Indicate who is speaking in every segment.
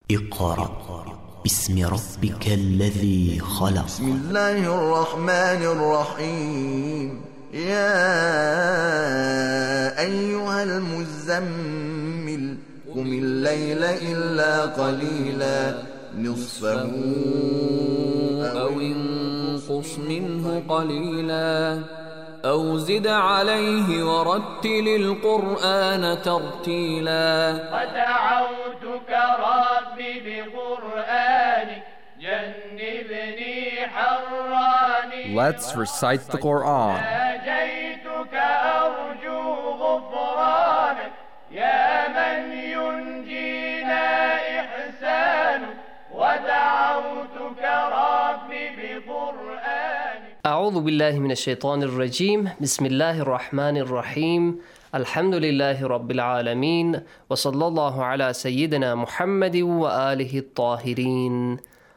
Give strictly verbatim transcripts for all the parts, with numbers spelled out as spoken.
Speaker 1: اقرأ باسم ربك الذي خلق.
Speaker 2: بسم الله الرحمن الرحيم. يا أيها المزمل قم الليل إلا قليلا نصفه
Speaker 3: أو انقص منه قليلا أو زد عليه ورتل القرآن ترتيلا.
Speaker 4: ودعوتك ربي بقرآنك جنبني حراني.
Speaker 5: Let's recite the Quran.
Speaker 4: ناجيتك أرجو غفرانك يا من ينجينا إحسانك. ودعوتك ربي بقرآنك.
Speaker 6: أعوذ بالله من الشيطان الرجيم. بسم الله الرحمن الرحيم. الحمد لله رب العالمين وصلى الله على سيدنا محمد وآله الطاهرين.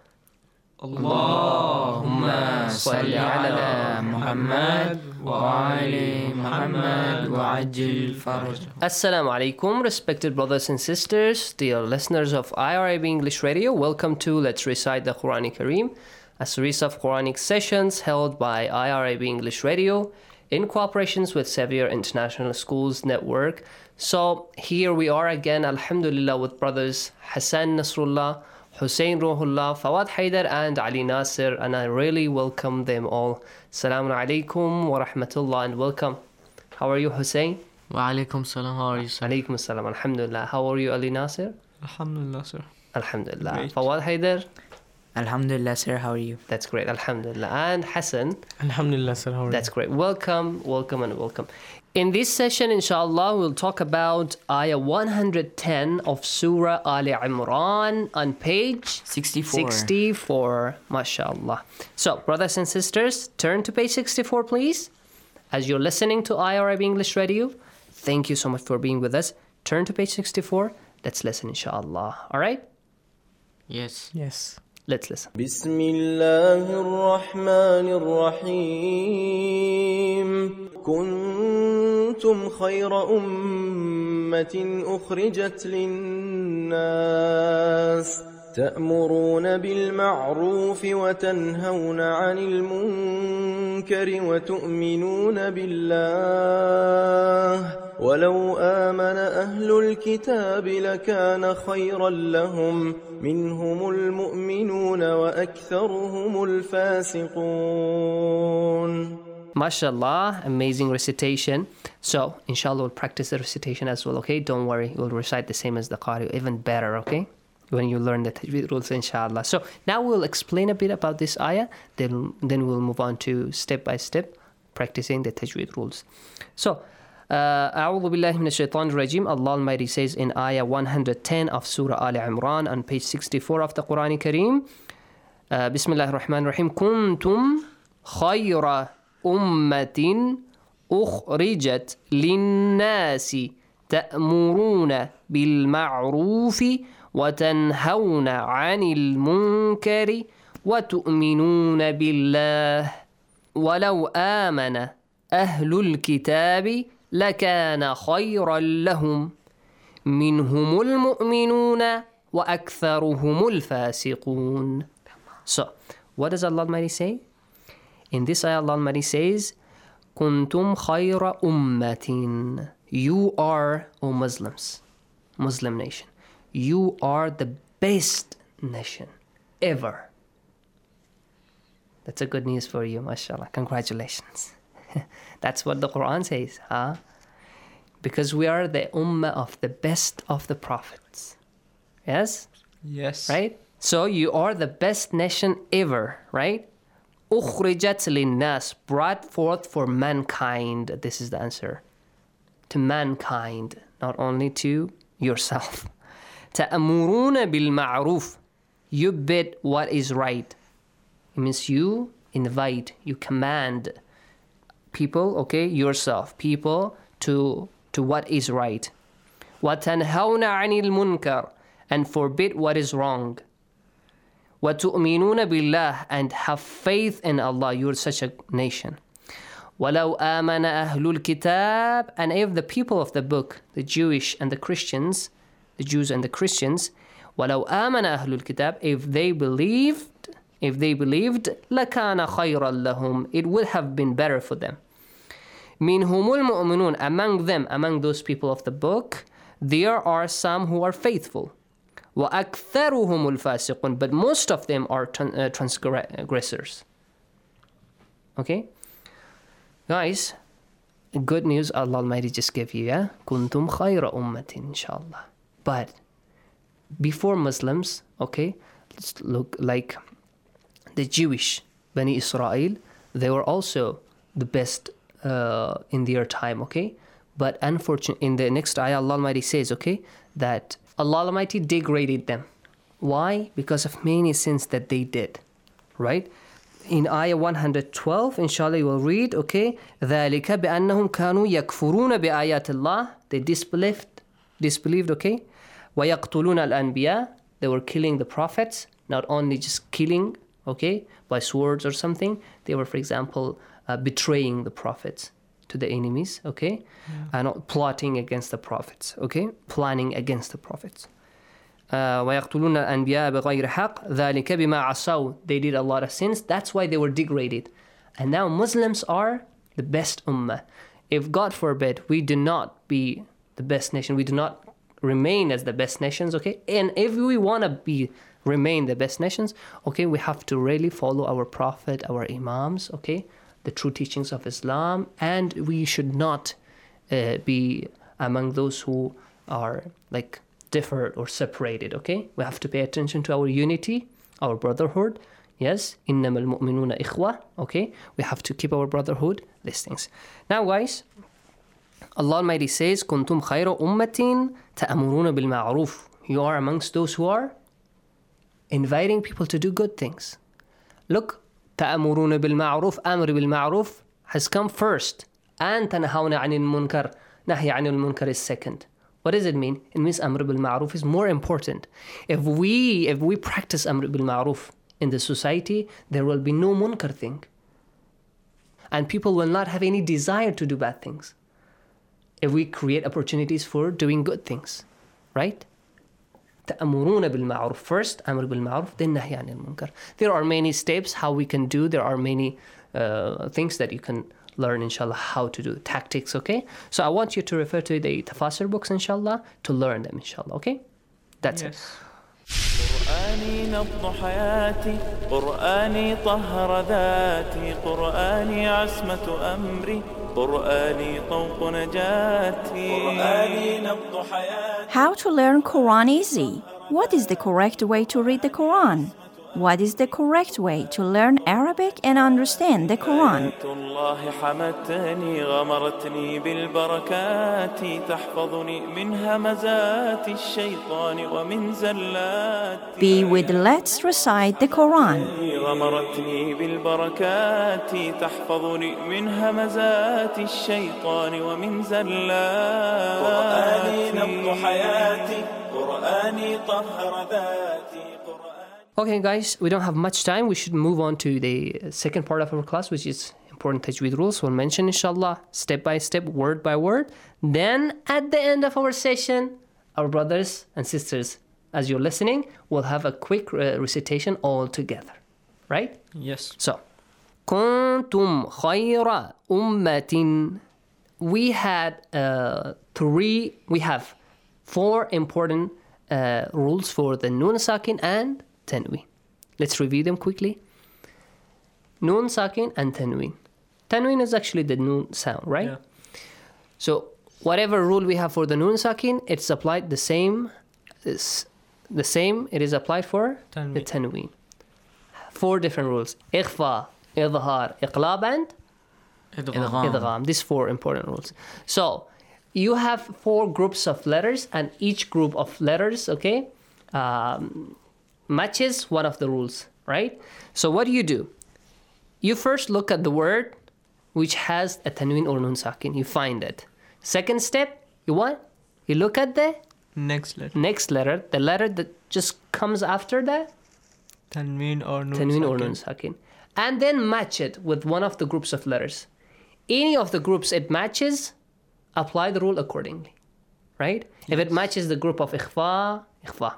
Speaker 7: اللهم صل على محمد وآل محمد وعجل فرجه.
Speaker 6: Assalamu alaikum, respected brothers and sisters, dear listeners of I R A B English Radio. Welcome to Let's Recite the Quran Kareem, a series of Quranic sessions held by I R A B English Radio in cooperation with Xavier International Schools Network. So here we are again, alhamdulillah, with brothers Hassan Nasrullah, Hussein Ruhullah, Fawad Haider and Ali Nasir, and I really welcome them all. Assalamu alaikum wa rahmatullah and welcome. How are you, Hussein?
Speaker 7: Wa alaikum salam. How are you, sir?
Speaker 6: Alaikum salam, alhamdulillah. How are you, Ali Nasir?
Speaker 7: Alhamdulillah, sir.
Speaker 6: Alhamdulillah.
Speaker 7: Great.
Speaker 6: Fawad Haider?
Speaker 8: Alhamdulillah, sir. How are you?
Speaker 6: That's great, alhamdulillah. And Hassan?
Speaker 7: Alhamdulillah, sir. How are
Speaker 6: That's great. Welcome, welcome, and welcome. In this session, inshallah, we'll talk about Ayah one hundred ten of Surah Al Imran on page
Speaker 8: sixty-four.
Speaker 6: sixty-four. MashaAllah. So, brothers and sisters, turn to page sixty-four, please. As you're listening to I R A B English Radio, thank you so much for being with us. Turn to page sixty-four. Let's listen, inshallah. All right?
Speaker 7: Yes.
Speaker 8: Yes.
Speaker 6: Let's listen.
Speaker 9: بسم الله الرحمن الرحيم. كنتم خير أمة أخرجت للناس تأمرون بالمعروف وتنهون عن المنكر وتؤمنون بالله ولو آمن أهل الكتاب لكان خيرا لهم منهم المؤمنون وأكثرهم الفاسقون.
Speaker 6: MashaAllah, amazing recitation. So, inshallah, we'll practice the recitation as well, okay? Don't worry, we'll recite the same as the Qari, even better, okay? When you learn the tajweed rules, inshallah. So, now we'll explain a bit about this ayah, then, then we'll move on to step by step, practicing the tajweed rules. So, أعوذ بالله من الشيطان الرجيم. Allah Almighty says in ayah one hundred ten of Surah Al Imran on page sixty-four of the Quran Kareem, uh, Bismillah ar-Rahman ar-Rahim. Kuntum khayra أمة أخرجت للناس تأمرون بالمعروف وتنهون عن المنكر وتؤمنون بالله ولو آمن أهل الكتاب لكان خيرا لهم منهم المؤمنون وأكثرهم الفاسقون. So, what does Allah Almighty say? In this ayah, Allah Almighty says, Kuntum khayra ummatin. You are, O Muslims, Muslim nation. You are the best nation ever. That's a good news for you, mashallah. Congratulations. That's what the Quran says, huh? Because we are the ummah of the best of the prophets. Yes?
Speaker 7: Yes.
Speaker 6: Right? So you are the best nation ever, right? أخرجت للناس, brought forth for mankind. This is the answer. To mankind, not only to yourself. تأمرون بالمعروف. You bid what is right. It means you invite, you command people, okay, yourself, people to to what is right. وتنهون عن المنكر, and forbid what is wrong. وَتُؤْمِنُونَ بِاللَّهِ, and have faith in Allah. You're such a nation. وَلَوْ آمَنَ أَهْلُ الْكِتَابِ, and if the people of the book, the Jewish and the Christians, the Jews and the Christians, وَلَوْ آمَنَ أَهْلُ الْكِتَابِ If they believed, if they believed, لَكَانَ خَيْرًا لَهُمْ It would have been better for them. مِنْهُمُ الْمُؤْمِنُونَ Among them, among those people of the book, there are some who are faithful. وَأَكْثَرُهُمُ الْفَاسِقُونَ But most of them are uh, transgressors. Okay? Guys, good news Allah Almighty just gave you, yeah? كُنْتُمْ خَيْرَ أُمَّةٍ inshallah. But before Muslims, okay, let's look like the Jewish Bani Israel, they were also the best uh, in their time, okay? But unfortunately, in the next ayah, Allah Almighty says, okay, that Allah Almighty degraded them. Why? Because of many sins that they did, right? In ayah one hundred twelve, inshallah, you will read, okay, ذَلِكَ بِأَنَّهُمْ كَانُوا يَكْفُرُونَ بِآيَاتِ اللَّهِ They disbelieved, disbelieved, okay? وَيَقْتُلُونَ الْأَنْبِيَاءِ They were killing the prophets, not only just killing, okay, by swords or something. They were, for example, uh, betraying the prophets to the enemies, okay? Yeah. And plotting against the prophets, okay? Planning against the prophets. وَيَقْتُلُونَ الْأَنْبِيَاءَ بِغَيْرِ حَقٍّ ذَلِكَ بِمَا عَصَوْا They did a lot of sins. That's why they were degraded. And now Muslims are the best ummah. If, God forbid, we do not be the best nation, we do not remain as the best nations, okay? And if we want to be remain the best nations, okay, we have to really follow our prophet, our imams, okay? The true teachings of Islam. And we should not uh, be among those who are like differed or separated, okay? We have to pay attention to our unity, our brotherhood. Yes, إِنَّمَا الْمُؤْمِنُونَ إِخْوَةٌ, okay? We have to keep our brotherhood, these things. Now, guys, Allah Almighty says, كُنْتُمْ خَيْرَ أُمَّةٍ تَأْمُرُونَ بِالْمَعْرُوفِ You are amongst those who are inviting people to do good things. Look, تَأْمُرُونَ بِالْمَعْرُوفِ أمر بالمعروف has come first. أَن تَنْهَوْنَ عَنِ الْمُنْكَرِ نَهْيَ عَنِ الْمُنْكَرِ is second. What does it mean? It means Amr bil Ma'ruf is more important. If we if we practice Amr bil Ma'ruf in the society, there will be no munkar thing. And people will not have any desire to do bad things. If we create opportunities for doing good things, right? تأمرون بالمعروف first, Amr bil Ma'ruf, then Nahy anil Munkar. There are many steps how we can do. There are many uh, things that you can learn, inshallah, how to do tactics, okay? So I want you to refer to the tafasir books, inshallah, to learn them, inshallah, okay? That's yes. it.
Speaker 10: قرآني نبض حياتي قرآني طهر ذاتي قرآني عصمة أمري قرآني طوق نجاتي قرآني نبض حياتي.
Speaker 11: How to learn Quran easy? What is the correct way to read the Quran? What is the correct way to learn Arabic and understand the Quran? Be with Let's Recite the Quran.
Speaker 6: Okay, guys, we don't have much time. We should move on to the second part of our class, which is important tajweed rules. We'll mention, inshallah, step by step, word by word. Then, at the end of our session, our brothers and sisters, as you're listening, will have a quick uh, recitation all together. Right?
Speaker 7: Yes.
Speaker 6: So, كنتم خير أمة. We had uh, three, we have four important uh, rules for the Nun Sakin and Tanween. Let's review them quickly. Nun Sakin and Tanween. Tanween is actually the Nun sound, right?
Speaker 7: Yeah.
Speaker 6: So whatever rule we have for the Nun Sakin, it's applied the same. It's the same. It is applied for
Speaker 7: Tanween.
Speaker 6: the Tanween. Four different rules: Ikhfa, Idhar, Iqlab, and
Speaker 7: Idgham.
Speaker 6: Idgham. These four important rules. So you have four groups of letters, and each group of letters, okay, um, matches one of the rules, right? So what do you do? You first look at the word which has a tanween or nun sakin. You find it. Second step, you what? You look at the
Speaker 7: next letter.
Speaker 6: Next letter, the letter that just comes after that.
Speaker 7: Tanween or nun
Speaker 6: Tanween
Speaker 7: sakin.
Speaker 6: or nun sakin. And then match it with one of the groups of letters. Any of the groups it matches, apply the rule accordingly, right? Yes. If it matches the group of ikhfa, ikhfa.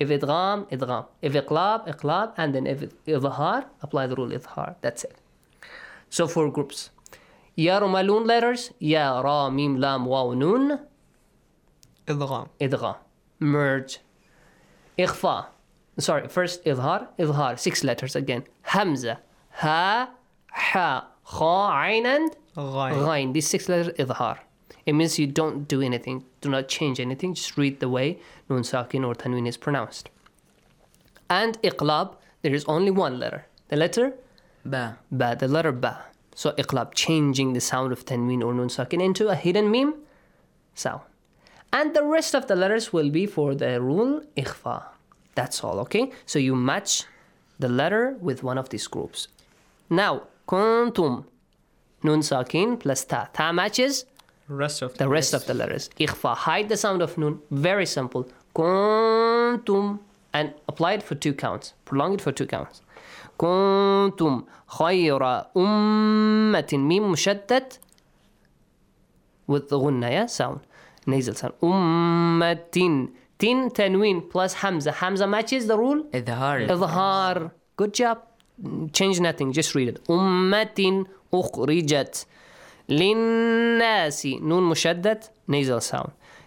Speaker 6: If idgham, idgham. If iqlab, iqlab. And then if idhar, apply the rule idhar. That's it. So four groups. Ya rumalun letters. Ya, ra, mim, lam, waw, nun.
Speaker 7: Idgham.
Speaker 6: Idgham. Merge. Ikhfa. Sorry, first idhar, idhar. Six letters again. Hamza. Ha, ha, kha, ayn, and ghayn. These six letters, idhar. It means you don't do anything. Do not change anything. Just read the way nun sakin or tanween is pronounced. And iqlab, there is only one letter. The letter?
Speaker 8: Ba.
Speaker 6: Ba. The letter ba. So iqlab, changing the sound of tanween or nun sakin into a hidden mim sound. And the rest of the letters will be for the rule ikhfa. That's all, okay? So you match the letter with one of these groups. Now, kuntum, nun sakin plus ta. Ta matches
Speaker 7: Rest of
Speaker 6: the rest of the letters. Ikhfa, hide the sound of nun. Very simple. Kuntum, and apply it for two counts. Prolong it for two counts. Kuntum khayra ummatin, mim mushaddad with the gunna, yeah, sound, nasal sound. Ummatin, tin tanween plus hamza. Hamza matches the rule.
Speaker 8: Idhar.
Speaker 6: Idhar. Good job. Change nothing. Just read it. Ummatin ukhrijat. للناس نون مشدد nasal sound.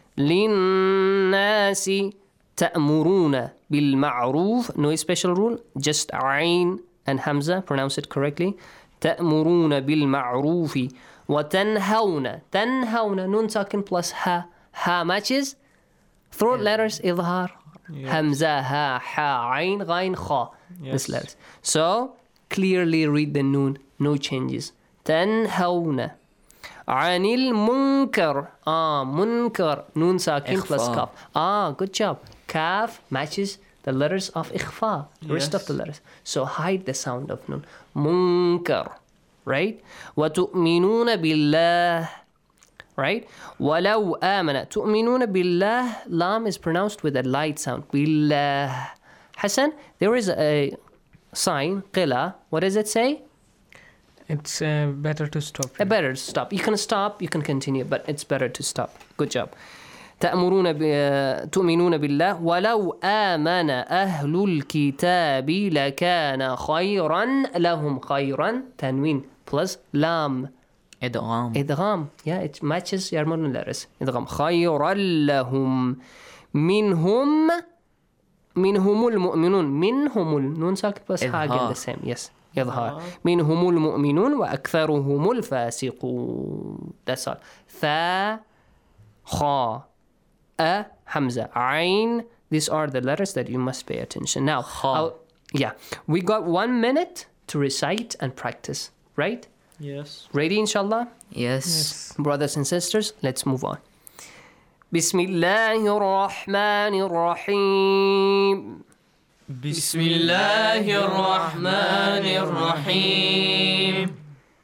Speaker 6: للناس تأمرون بالمعروف, no special rule, just عين and hamza, pronounce it correctly. تأمرون بالمعروف وتنهون, تنهون, نون ساكن plus ha, ha matches throat letters إظهار. Hamza, ha, ha, عين, غين, خا. This letters. So clearly read the noon, no changes. تنهون عن المنكر. Ah, munkar. Noon sakin plus kaf. Ah, good job. Kaf matches the letters of ikhfa, the rest
Speaker 7: Yes.
Speaker 6: of the letters. So hide the sound of noon. Munkar. Right? وَتُؤْمِنُونَ بِاللَّهِ. Right? وَلَوْ آمَنَ. تُؤْمِنُونَ بِاللَّهِ. Lam is pronounced with a light sound. Billah. Hassan, there is a sign, qila. What does it say?
Speaker 7: It's uh, better to stop.
Speaker 6: Uh, better to stop. You can stop, you can continue, but it's better to stop. Good job. تأمرون ب... تؤمنون بالله ولو آمن أهل الكتاب لكان خيرا لهم. خيرا تنوين plus لام.
Speaker 8: إدغام.
Speaker 6: إدغام. Yeah, it matches your modern letters. إدغام. خيرا لهم منهم منهم المؤمنون. منهم النون ساكن plus ha again the same. Yes. إظهار. منهم المؤمنون وأكثرهم الفاسقون. That's all. ثا, خا, أ, hamza, عين. These are the letters that you must pay attention. Now, I'll, yeah, we got one minute to recite and practice, right?
Speaker 7: Yes.
Speaker 6: Ready, inshallah?
Speaker 8: Yes.
Speaker 7: Yes.
Speaker 6: Brothers and sisters, let's move on. بسم الله الرحمن الرحيم.
Speaker 3: بسم الله الرحمن الرحيم.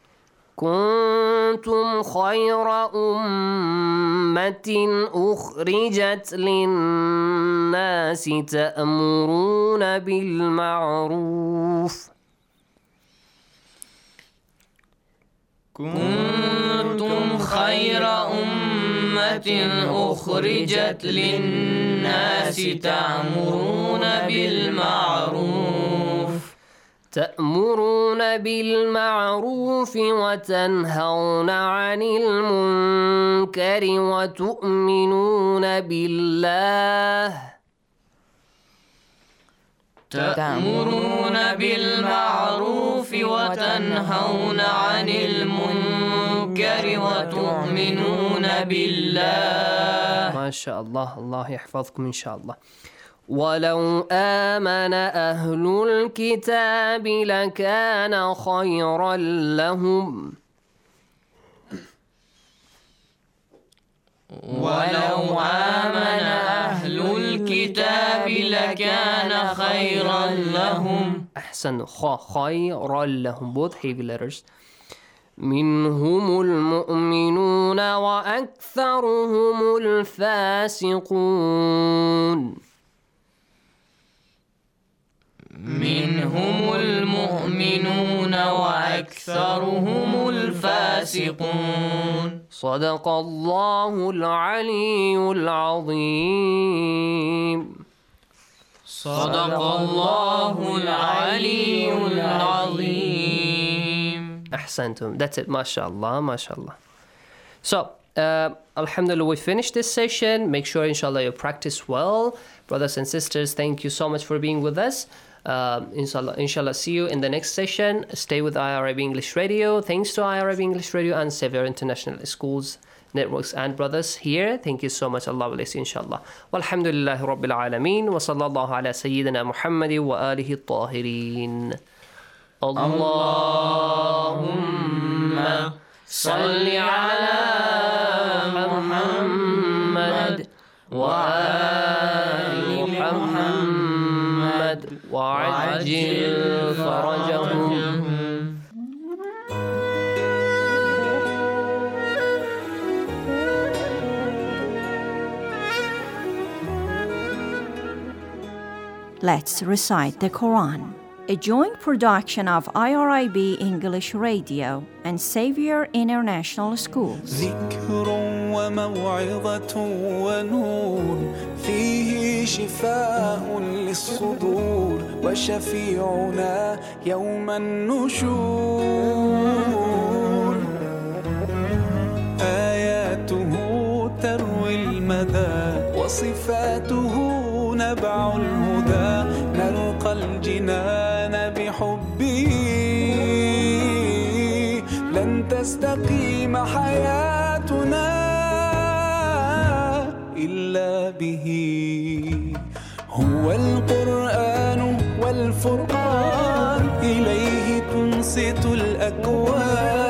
Speaker 6: كنتم خير أمة أخرجت للناس تأمرون بالمعروف.
Speaker 3: كنتم خير أمة أخرجت للناس تأمرون بالمعروف.
Speaker 6: تأمرون بالمعروف وتنهون عن المنكر وتؤمنون بالله.
Speaker 3: تأمرون بالمعروف وتنهون عن المنكر وتؤمنون بالله.
Speaker 6: ما شاء الله. الله يحفظكم إن شاء الله. ولو آمن أهل الكتاب لكان خيرا لهم.
Speaker 3: ولو آمن أهل الكتاب لكان خيرا لهم.
Speaker 6: أحسن. خ خيرا لهم. Both heavy letters. منهم المؤمنون وأكثرهم الفاسقون.
Speaker 3: منهم المؤمنون وأكثرهم الفاسقون.
Speaker 6: صدق الله العلي العظيم.
Speaker 3: صدق الله العلي العظيم.
Speaker 6: أحسنتم. That's it. MashaAllah, MashaAllah. So, uh, Alhamdulillah, we finished this session. Make sure, inshallah, you practice well. Brothers and sisters, thank you so much for being with us. Uh, inshallah, inshallah, see you in the next session. Stay with I R A B English Radio. Thanks to I R A B English Radio and Xavier International Schools, Networks and Brothers here. Thank you so much. Allah bless you, inshallah. Walhamdulillahi Rabbil Alameen. Wa sallallahu ala Sayyidina Muhammad wa alihi at-tahirin. Allahumma salli ala Muhammad wa ali Muhammad wa ajil farajahum.
Speaker 11: Let's recite the Quran. A joint production of I R I B English Radio and Xavier International Schools.
Speaker 10: ذكر وموعظة ونور فيه شفاء للصدور وشفيعنا يوم النشور آياته تروي المدى وصفاته نبع الهدى نلقى الجنان بحبه لن تستقيم حياتنا إلا به هو القرآن والفرقان إليه تنصت الأكوان